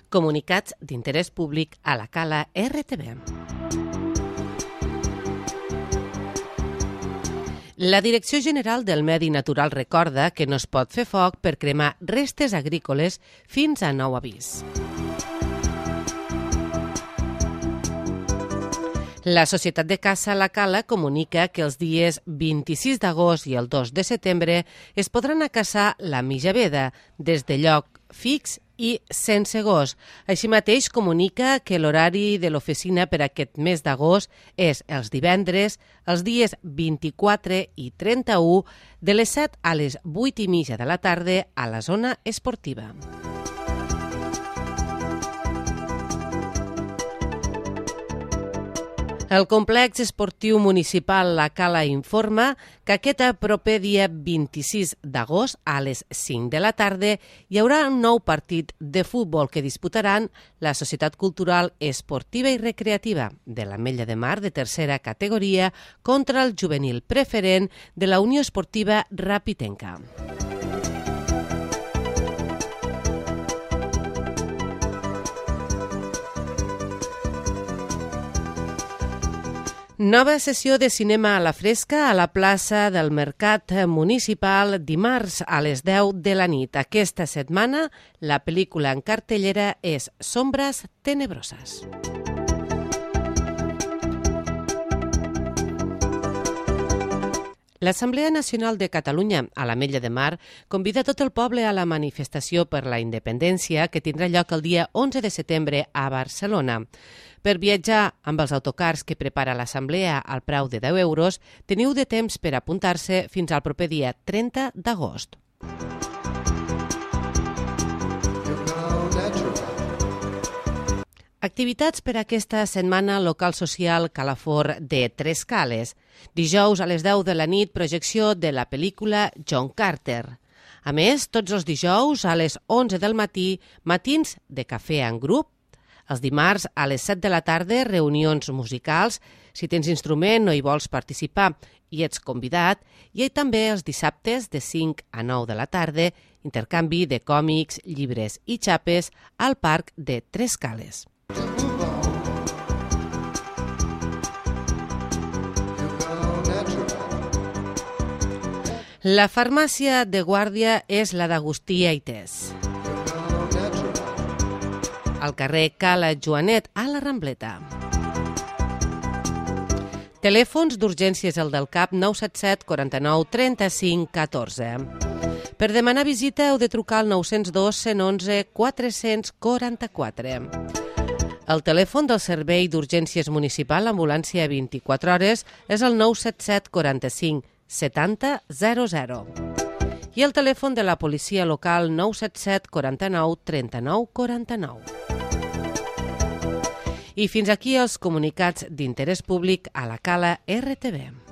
Comunicats d'interès públic a la Cala RTV. La Direcció General del Medi Natural recorda que no es pot fer foc per cremar restes agrícoles fins a nou avís. La Societat de Caça La Cala comunica que els dies 26 d'agost i el 2 de setembre es podran caçar la mijaveda des de lloc fix i sense gos. Així mateix comunica que l'horari de l'oficina per aquest mes d'agost és els divendres, els dies 24 i 31, de les 7 a les 8:30 de la tarda a la zona esportiva. El complex esportiu municipal La Cala informa que aquest proper dia 26 d'agost a les 5 de la tarda hi haurà un nou partit de futbol que disputaran la Societat Cultural Esportiva i Recreativa de l'Ametlla de Mar de tercera categoria contra el juvenil preferent de la Unió Esportiva Rapitenca. Nova sessió de cinema a la fresca a la plaça del Mercat Municipal dimarts a les 10 de la nit. Aquesta setmana la pel·lícula en cartellera és Sombras Tenebroses. L'Assemblea Nacional de Catalunya a l'Ametlla de Mar convida tot el poble a la manifestació per la independència que tindrà lloc el dia 11 de setembre a Barcelona. Per viatjar amb els autocars que prepara l'Assemblea al preu de 10 euros, teniu de temps per apuntar-se fins al proper dia 30 d'agost. Activitats per aquesta setmana local social Calafor de Tres Cales. Dijous a les 10 de la nit, projecció de la pel·lícula John Carter. A més, tots els dijous a les 11 del matí, matins de cafè en grup. Els dimarts a les 7 de la tarda, reunions musicals. Si tens instrument o hi vols participar i ets convidat. I també els dissabtes de 5 a 9 de la tarda, intercanvi de còmics, llibres i xapes al Parc de Tres Cales. La farmàcia de guàrdia és la d'Agustí Aitès. Al carrer Cala Joanet, a la Rambleta. Telèfons d'urgències el del CAP 977 49 35 14. Per demanar visita heu de trucar al 902 111 444. El telèfon del Servei d'Urgències Municipal Ambulància 24 hores és el 977 45 70 00. I el telèfon de la policia local 977 49 39 49. I fins aquí els comunicats d'interès públic a la Cala RTV.